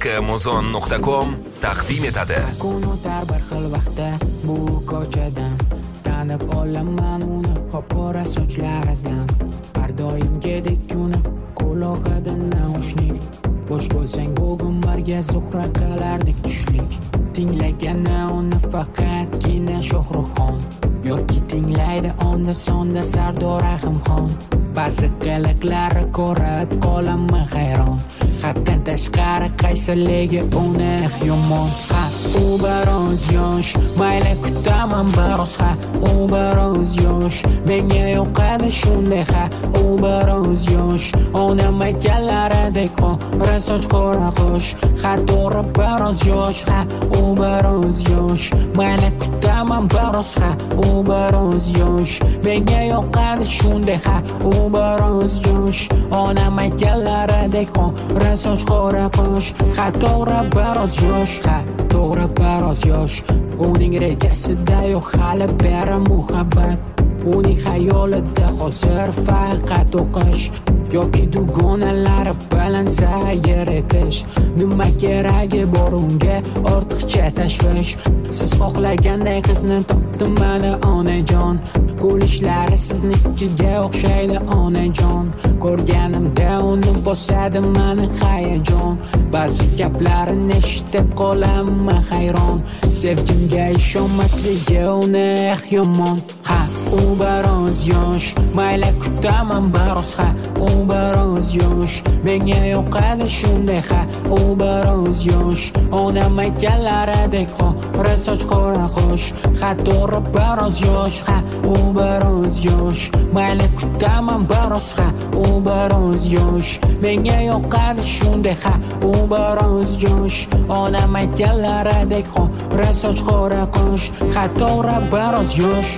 muzon.com taqdim etadi. Kun o'tar bir xil vaqtda bu ko'chadan, tanib olaman uni qora sochlaridan. Har doimgidek uni quloqidan naushnik. Bosh bo'lsang bugun birga zuhra qilardik tushlik. Tinglaganda uni faqatgina Shohruxxon, yoki tinglaydi onda sonda Sardor Rahimxon. Ba'zi qiliqlari ko'rib qolaman hayron. Haddan tashqari qaysiligi uni yomon. U biroz yosh, mayli kutaman biroz. U biroz yosh, menga yoqadi shunday. U biroz yosh, onam aytganlaridek qora soch qora qosh. To'g'ri biroz yosh. U biroz yosh, mayli kutaman biroz. U biroz yosh, menga yoqadi shunday. U biroz yosh, onam aytganlaridek qora soch qora qosh. To'g'ri biroz yosh. To'g'ri biroz yosh, uning rejasida yo'q hali beri muhabbat. Uning xayolida hozir faqat o'qish yoki dugonalari bilan sayr etish. Nima keragi bor unga ortiqcha tashvish? Siz xohlaganday qizni topdim mana onajon. Kulishlari siznikiga o'xshaydi onajon. Ko'rganimda uni bosadi mani hayajon. Ba'zi gaplarini eshitib qolaman hayron. Sevgimga ishonmasligi uni yomon. U biroz yosh, mayli kutaman biroz. U biroz yosh, menga yoqadi shunday. U biroz yosh, onam aytganlaridek qora soch qora qosh. To'g'ri biroz yosh. U biroz yosh, mayli kutaman biroz. U biroz yosh, menga yoqadi shunday. U biroz yosh, onam aytganlaridek qora soch qora qosh. To'g'ri biroz yosh.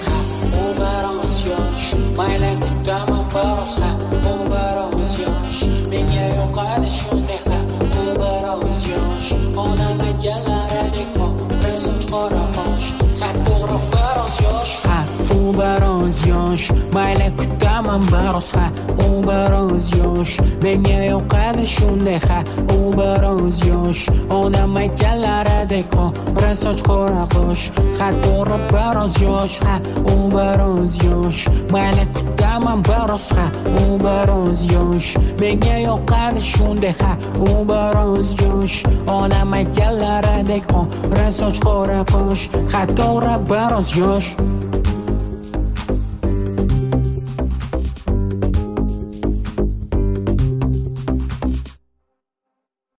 Mayli kutaman biroz. U biroz yosh, menga yoqadi shunday. U biroz yosh, onam aytganlaridek qora soch qora qosh. To'g'ri biroz yosh. U biroz yosh, mayli kutaman biroz. U biroz yosh, menga yoqadi shunday. U biroz yosh, onam aytganlaridek qora soch qora qosh. To'g'ri biroz yosh. U biroz yosh, mayli kutaman biroz. U biroz yosh, menga yoqadi shunday. U biroz yosh, onam aytganlaridek qora soch qora qosh. To'g'ri biroz yosh.